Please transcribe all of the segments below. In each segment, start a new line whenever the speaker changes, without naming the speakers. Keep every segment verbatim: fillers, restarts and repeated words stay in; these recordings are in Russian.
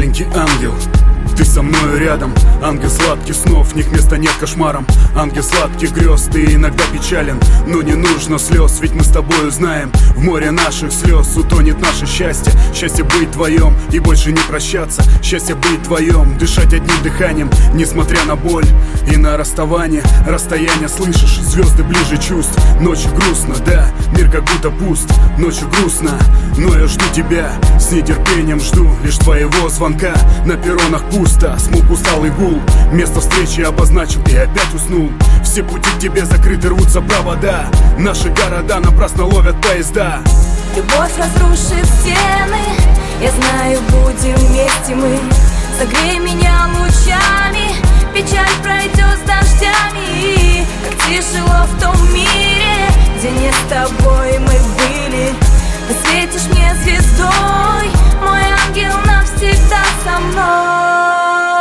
маленький ангел, ты со мною рядом. Ангел сладких снов, в них места нет кошмарам. Ангел сладких грез, ты иногда печален, но не нужно слез, ведь мы с тобою знаем, в море наших слез утонет наше счастье. Счастье быть твоем и больше не прощаться. Счастье быть твоем, дышать одним дыханием, несмотря на боль и на расставание. Расстояние слышишь, звезды ближе чувств. Ночью грустно, да, мир как будто пуст. Ночью грустно, но я жду тебя, с нетерпением жду лишь твоего звонка. На перронах пусто, смог усталый гул. Место встречи обозначил и опять уснул. Все пути к тебе закрыты, рвутся провода. Наши города напрасно ловят поезда.
Любовь разрушит стены, я знаю, будем вместе мы. Согрей меня лучами, печаль пройдет с дождями. Как тяжело в том мире, где не с тобой мы были. Ты светишь мне звездой, мой ангел навсегда со мной.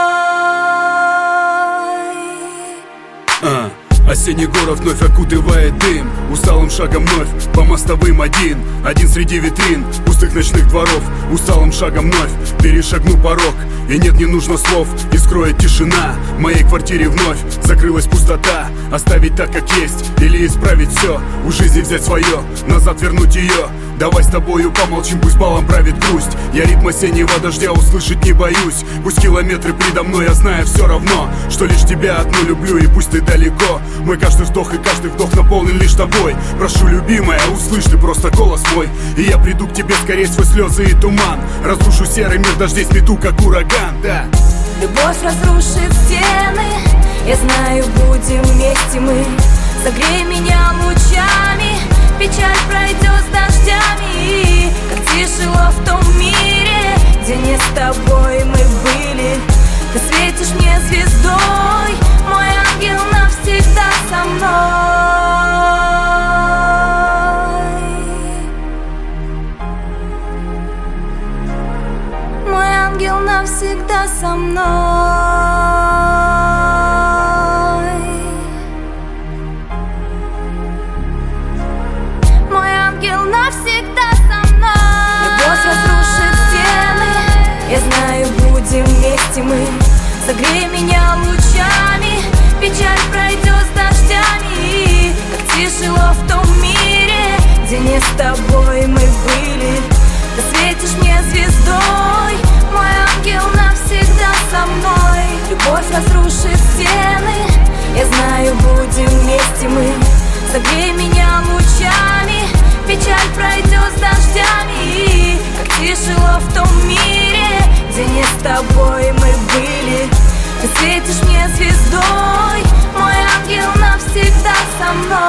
А, осенний город вновь окутывает дым. Усталым шагом вновь по мостовым один. Один среди витрин пустых ночных дворов. Усталым шагом вновь перешагну порог. И нет, не нужно слов, и скроет тишина. В моей квартире вновь закрылась пустота. Оставить так, как есть, или исправить все. У жизни взять свое, назад вернуть ее. Давай с тобою помолчим, пусть балом правит грусть. Я ритм осеннего дождя услышать не боюсь. Пусть километры предо мной, я знаю все равно, что лишь тебя одну люблю, и пусть ты далеко. Мой каждый вздох и каждый вдох наполнен лишь тобой. Прошу, любимая, услышь ты просто голос мой, и я приду к тебе скорее сквозь слезы и туман. Разрушу серый мир, дождей смету, как ураган, да.
Любовь разрушит стены, я знаю, будем вместе мы. Согрей меня лучами, печаль пройдет с дождями. Как тяжело в том мире, где не с тобой мы были. Ты светишь мне звездой, мой ангел навсегда со мной. Мой ангел навсегда со мной. Навсегда со мной. Любовь разрушит стены, я знаю, будем вместе мы. Согрей меня лучами, печаль пройдет с дождями. Как тяжело в том мире, где не с тобой мы были. Ты светишь мне звездой, мой ангел навсегда со мной. Любовь разрушит стены, я знаю, будем вместе мы. Согрей меня лучами, печаль пройдет с дождями. Как тяжело в том мире, где не с тобой мы были. Ты светишь мне звездой, мой ангел навсегда со мной.